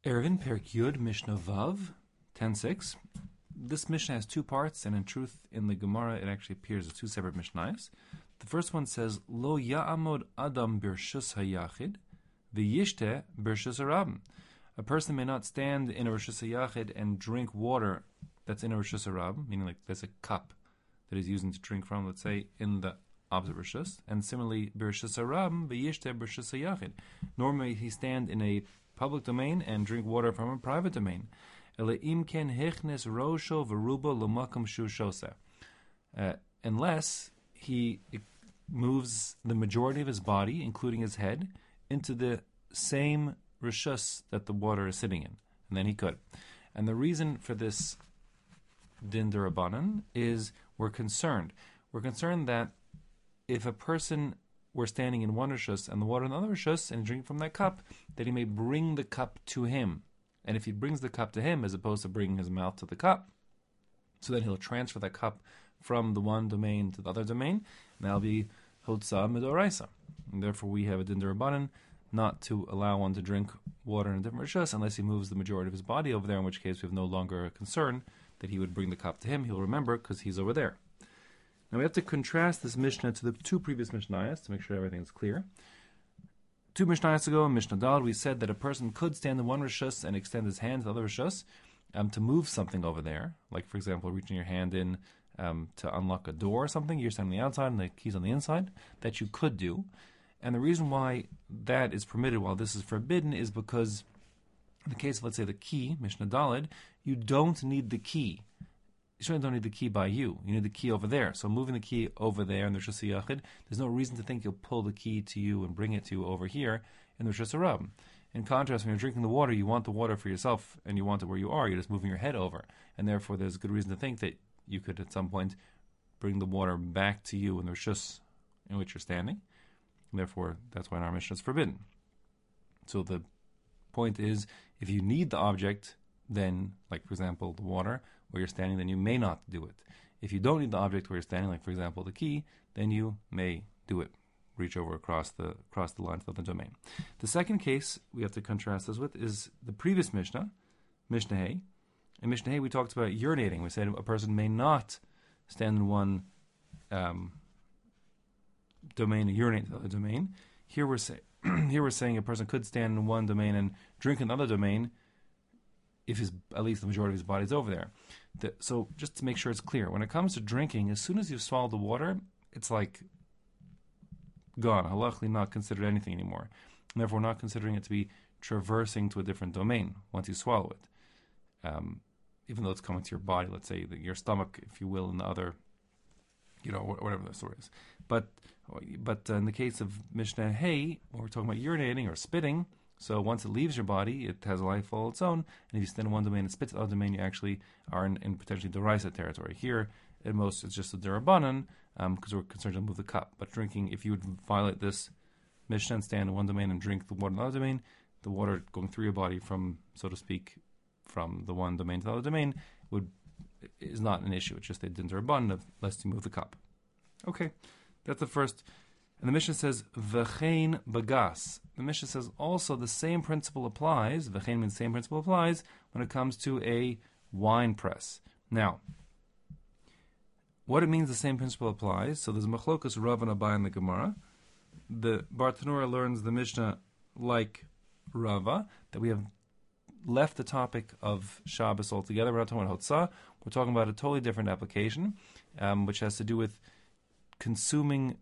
Erevin Perek Yud Mishnah Vav 10:6. This Mishnah has two parts, and in truth, in the Gemara, it actually appears as two separate Mishnayos. The first one says, Lo ya'amod adam birshus hayachid, v'yishte birshus harabim. A person may not stand in a rishus hayachid and drink water that's in a rishus harabim, meaning like there's a cup that he's using to drink from, let's say, in the opposite rishus. And similarly, birshus harabim, v'yishte birshus hayachid. Normally, he stand in a public domain and drink water from a private domain. Unless he moves the majority of his body, including his head, into the same rishus that the water is sitting in, and then he could. And the reason for this din d'Rabbanan is we're concerned that if a person were standing in one rishus and the water in another rishus and drinking from that cup, that he may bring the cup to him. And if he brings the cup to him as opposed to bringing his mouth to the cup, so then he'll transfer that cup from the one domain to the other domain, and that'll be Hotzah Midoraisa. And therefore we have a din d'Rabbanan not to allow one to drink water in a different rishus unless he moves the majority of his body over there, in which case we have no longer a concern that he would bring the cup to him. He'll remember because he's over there. Now we have to contrast this Mishnah to the two previous Mishnayos to make sure everything is clear. Two Mishnayos ago in Mishnah Dal, we said that a person could stand in one rishus and extend his hand to the other rishus to move something over there, like for example reaching your hand in to unlock a door or something. You're standing on the outside and the key's on the inside. That you could do. And the reason why that is permitted while this is forbidden is because in the case of, let's say, the key, Mishnah Daled, you don't need the key. You certainly don't need the key by you. You need the key over there. So moving the key over there in the Rishus HaYachid, there's no reason to think you'll pull the key to you and bring it to you over here in the Rishus HaRabim. In contrast, when you're drinking the water, you want the water for yourself and you want it where you are. You're just moving your head over. And therefore, there's good reason to think that you could at some point bring the water back to you in the Rishus in which you're standing. And therefore, that's why in our Mishnah it's forbidden. So the point is, if you need the object, then, like for example, the water where you're standing, then you may not do it. If you don't need the object where you're standing, like for example the key, then you may do it. Reach over across the line to the other domain. The second case we have to contrast this with is the previous Mishnah, Mishnah Hay. In Mishnah Hay we talked about urinating. We said a person may not stand in one domain and urinate in the other domain. Here we're saying a person could stand in one domain and drink in another domain if at least the majority of his body is over there. So just to make sure it's clear, when it comes to drinking, as soon as you've swallowed the water, it's like gone. Halachically not considered anything anymore. And therefore not considering it to be traversing to a different domain once you swallow it. Even though it's coming to your body, let's say your stomach, if you will, in the other, whatever the story is. But in the case of Mishnah Hay, when we're talking about urinating or spitting, so once it leaves your body, it has a life all its own. And if you stand in one domain and spit to the other domain, you actually are in potentially D'Oraisa territory. Here, at most, it's just a d'Rabbanan because we're concerned to move the cup. But drinking, if you would violate this Mishnah and stand in one domain and drink the water in the other domain, the water going through your body from, so to speak, from the one domain to the other domain is not an issue. It's just a din d'Rabbanan lest you move the cup. Okay, that's the first. And the Mishnah says, V'chein bagas. The Mishnah says also the same principle applies, V'chein means the same principle applies, when it comes to a wine press. Now, what it means the same principle applies, so there's Machlokas Rav and Abai in the Gemara. The Bartanura learns the Mishnah like Rava, that we have left the topic of Shabbos altogether. We're not talking about Hotzah. We're talking about a totally different application, which has to do with consuming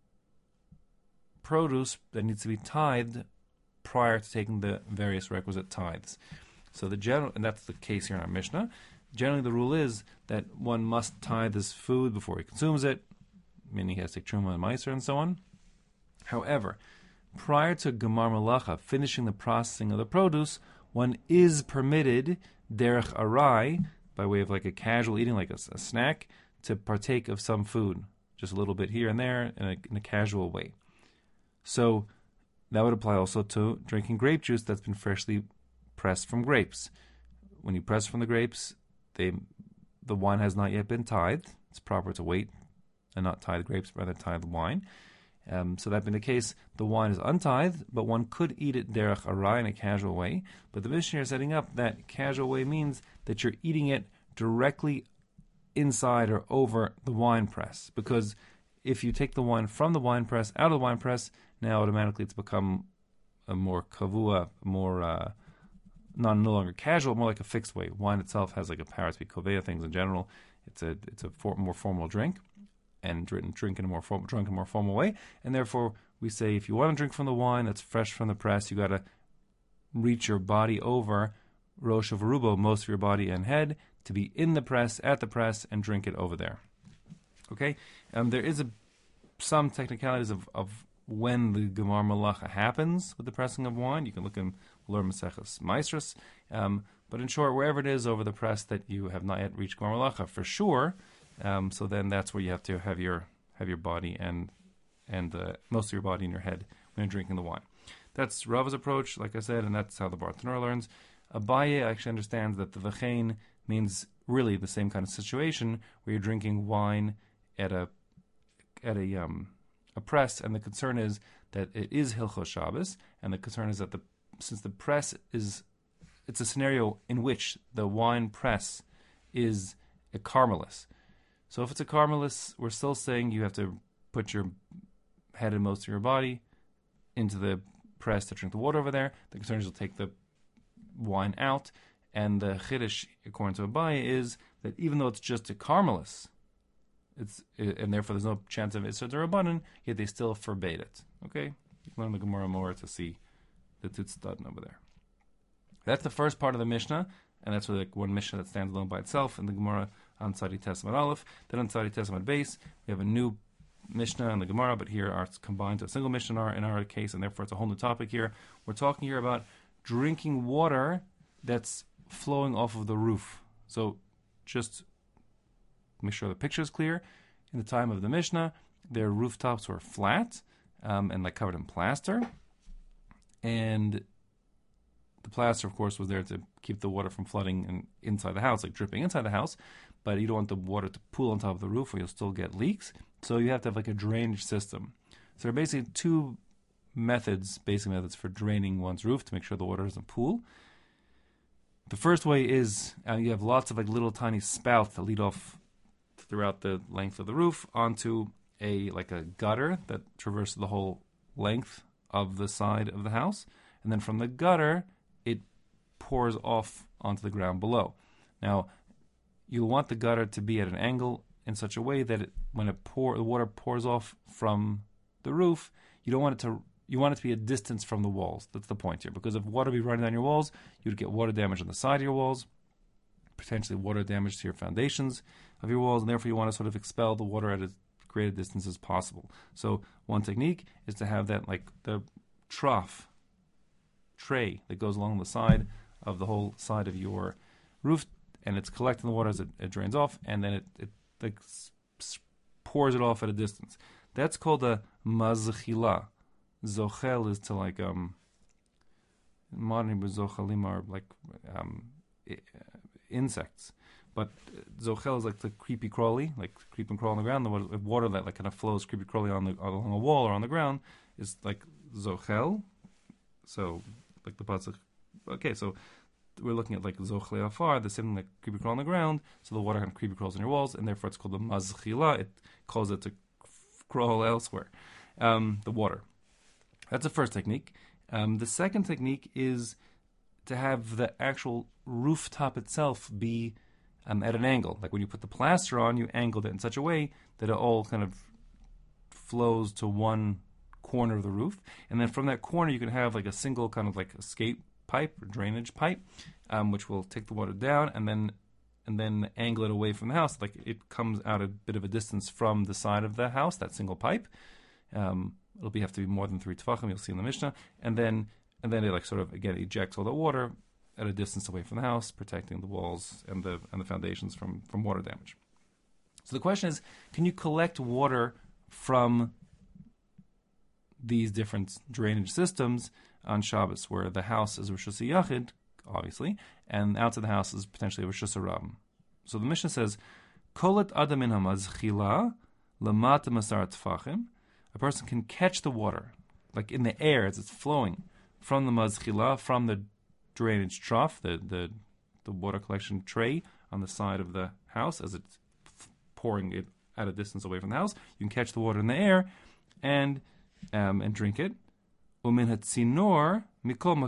produce that needs to be tithed prior to taking the various requisite tithes. So and that's the case here in our Mishnah. Generally, the rule is that one must tithe his food before he consumes it, meaning he has to take truma and meiser and so on. However, prior to Gemar Malacha, finishing the processing of the produce, one is permitted derech arai, by way of like a casual eating, like a snack, to partake of some food, just a little bit here and there in a casual way. So that would apply also to drinking grape juice that's been freshly pressed from grapes. When you press from the grapes, the wine has not yet been tithed. It's proper to wait and not tithe the grapes, rather tithe the wine. So that being the case, the wine is untithed, but one could eat it derech arai in a casual way. But the Mishnah is setting up that casual way means that you're eating it directly inside or over the wine press. Because if you take the wine from the wine press, out of the wine press, now automatically it's become a more kavua, more no longer casual, more like a fixed way. Wine itself has like a power to be kovea things in general. It's a more formal drink, and drink in a more formal way. And therefore, we say if you want to drink from the wine that's fresh from the press, you got to reach your body over rosh of arubo, most of your body and head, to be in the press, at the press, and drink it over there. Okay, there is some technicalities of when the Gemar Malacha happens with the pressing of wine. You can look in Lor Maseches Maestros, but in short, wherever it is over the press that you have not yet reached Gemar Malacha, for sure. So then that's where you have to have your body and most of your body in your head when you're drinking the wine. That's Rava's approach, like I said, and that's how the Bartanur learns. Abaye actually understands that the v'chein means really the same kind of situation where you're drinking wine at a press, and the concern is that it is Hilchos Shabbos, and the concern is that since the press it's a scenario in which the wine press is a carmelis. So if it's a carmelis, we're still saying you have to put your head and most of your body into the press to drink the water over there. The concern is you'll take the wine out, and the chiddush, according to Abaye, is that even though it's just a carmelis, and therefore there's no chance of Isser D'Rabbanan, yet they still forbade it. Okay? You can learn the Gemara more to see the Tutzdaten over there. That's the first part of the Mishnah, and that's really one Mishnah that stands alone by itself in the Gemara on Tzadi Tesman Aleph. Then on Tzadi Tesman Base, we have a new Mishnah in the Gemara, but here it's combined to a single Mishnah in our case, and therefore it's a whole new topic here. We're talking here about drinking water that's flowing off of the roof. So just make sure the picture is clear. In the time of the Mishnah, their rooftops were flat and like covered in plaster, and the plaster, of course, was there to keep the water from flooding inside the house, like dripping inside the house. But you don't want the water to pool on top of the roof, or you'll still get leaks. So you have to have like a drainage system. So there are basically two basic methods for draining one's roof to make sure the water doesn't pool. The first way is you have lots of like little tiny spouts that lead off throughout the length of the roof onto a gutter that traverses the whole length of the side of the house, and then from the gutter it pours off onto the ground below. Now, you'll want the gutter to be at an angle in such a way that when the water pours off from the roof, you want it to be a distance from the walls. That's the point here, because if water be running down your walls, you'd get water damage on the side of your walls, potentially water damage to your foundations of your walls, and therefore you want to sort of expel the water at as great a distance as possible. So one technique is to have that, like the tray that goes along the side of the whole side of your roof, and it's collecting the water as it drains off, and then it like pours it off at a distance. That's called a mazchila. Zochel is to like modern Hebrew zochelim are like insects, but zochel is like the creepy crawly, like creep and crawl on the ground. The water that like kind of flows creepy crawly along a wall or on the ground is like zochel. So like the pasuk. Okay, so we're looking at like zochle afar, the same like creepy crawl on the ground. So the water kind of creepy crawls on your walls, and therefore it's called the mazchila. It calls it to crawl elsewhere. The water. That's the first technique. The second technique is to have the actual rooftop itself be at an angle. Like when you put the plaster on, you angled it in such a way that it all kind of flows to one corner of the roof. And then from that corner, you can have like a single kind of like escape pipe or drainage pipe, which will take the water down and then angle it away from the house. Like it comes out a bit of a distance from the side of the house, that single pipe. It'll have to be more than 3 tefachim, you'll see in the Mishnah. And then it like sort of, again, ejects all the water at a distance away from the house, protecting the walls and the foundations from water damage. So the question is, can you collect water from these different drainage systems on Shabbos, where the house is Rosh Yachid, obviously, and outside the house is potentially Rosh Hashanah? So the Mishnah says, Kolet adamin hamazchila lamata masar tefachim a person can catch the water, like in the air as it's flowing from the mazchila, from the drainage trough, the water collection tray on the side of the house as it's pouring it at a distance away from the house. You can catch the water in the air and drink it. Umin hatzinor mikol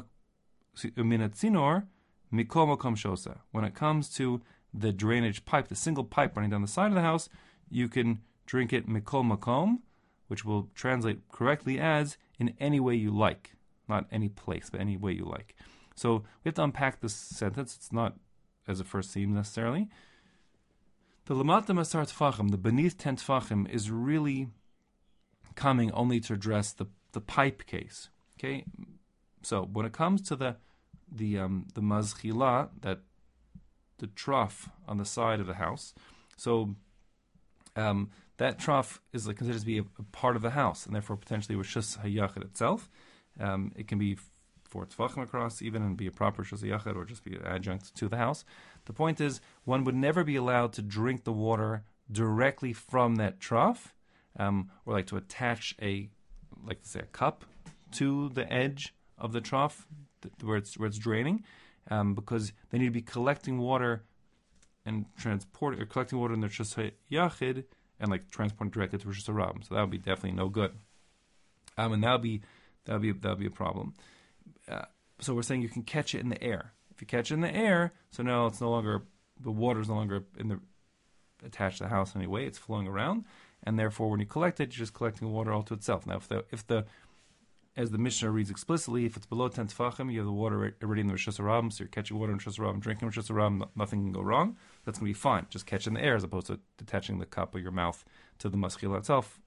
makom shosa. When it comes to the drainage pipe, the single pipe running down the side of the house, you can drink it mikol makom, which will translate correctly as in any way you like. Not any place, but any way you like. So we have to unpack this sentence. It's not as it first seems necessarily. The lamata masar tefachim, the beneath 10 tefachim, is really coming only to address the pipe case. Okay, so when it comes to the mazchila, that the trough on the side of the house, so that trough is considered to be a part of the house, and therefore potentially reshus hayachid itself. It can be 4 tefachim across, even, and be a proper reshus hayachid, or just be an adjunct to the house. The point is, one would never be allowed to drink the water directly from that trough, or like to attach a cup to the edge of the trough where it's draining, because they need to be collecting water and collecting water in the reshus hayachid and like transporting directly to reshus harabim. So that would be definitely no good, and that would be a problem. So we're saying you can catch it in the air. If you catch it in the air, so now it's no longer, the water is no longer attached to the house anyway. It's flowing around, and therefore when you collect it, you're just collecting water all to itself. Now, if the as the Mishnah reads explicitly, if it's below 10 tefachim, you have the water already in the reshus harabim, so you're catching water in reshus harabim, drinking reshus harabim, nothing can go wrong. That's going to be fine. Just catch it in the air as opposed to detaching the cup of your mouth to the maschila itself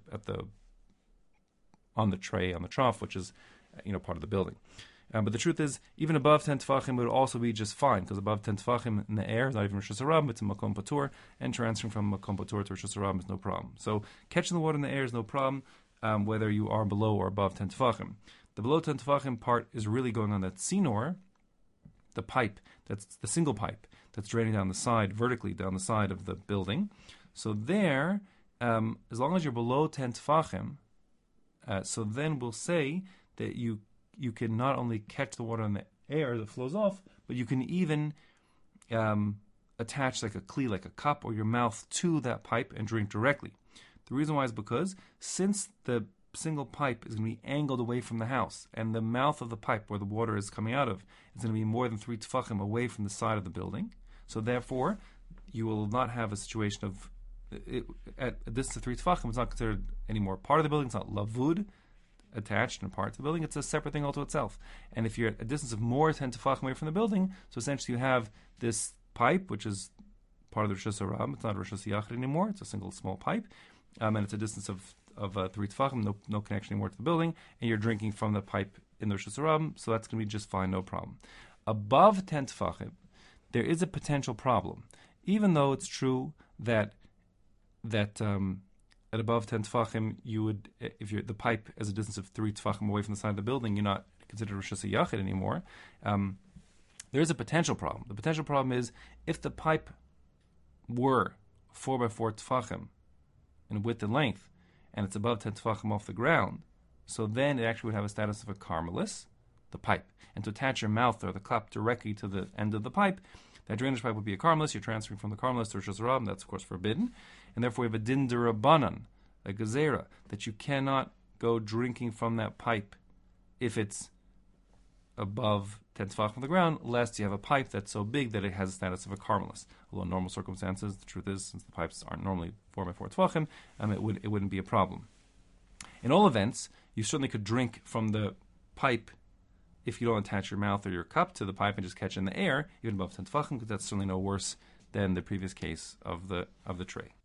on the tray, on the trough, which is part of the building. But the truth is, even above 10 tefachim would also be just fine, because above 10 tefachim in the air is not even reshus harabim, it's a makom patur, and transferring from makom patur to reshus harabim is no problem. So catching the water in the air is no problem, whether you are below or above 10 tefachim. The below 10 tefachim part is really going on that tzinor, the pipe, that's the single pipe that's draining down the side, vertically down the side of the building. So there, as long as you're below 10 tefachim, so then we'll say that you can not only catch the water in the air that flows off, but you can even attach like a kli, like a cup or your mouth to that pipe and drink directly. The reason why is because since the single pipe is going to be angled away from the house, and the mouth of the pipe where the water is coming out of is going to be more than 3 tefachim away from the side of the building, so therefore you will not have a situation of at a distance of 3 tefachim. It's not considered any more part of the building. It's not lavud, attached and a part of the building. It's a separate thing all to itself. And if you're at a distance of more 10 tefachim away from the building, so essentially you have this pipe, which is part of the reshus harabim. It's not a reshus hayachid anymore. It's a single small pipe, and it's a distance of 3 tefachim, no connection anymore to the building, and you're drinking from the pipe in the reshus harabim, so that's going to be just fine, no problem. Above 10 tefachim, there is a potential problem, even though it's true that at above 10 tefachim, you would, if the pipe is a distance of 3 tefachim away from the side of the building, you're not considered reshus hayachid anymore. There is a potential problem. The potential problem is if the pipe were 4 by 4 tefachim in width and length, and it's above 10 tefachim off the ground, so then it actually would have a status of a carmelis, the pipe. And to attach your mouth or the cup directly to the end of the pipe, that drainage pipe would be a carmelis. You're transferring from the carmelis to reshus harabim. That's, of course, forbidden. And therefore, we have a din derabanan, a gezerah, that you cannot go drinking from that pipe if it's above 10 tefachim from the ground, lest you have a pipe that's so big that it has the status of a carmelis. Although in normal circumstances, the truth is, since the pipes aren't normally 4 by 4 tefachim, it wouldn't be a problem. In all events, you certainly could drink from the pipe if you don't attach your mouth or your cup to the pipe and just catch it in the air, even above 10 tefachim, because that's certainly no worse than the previous case of the tray.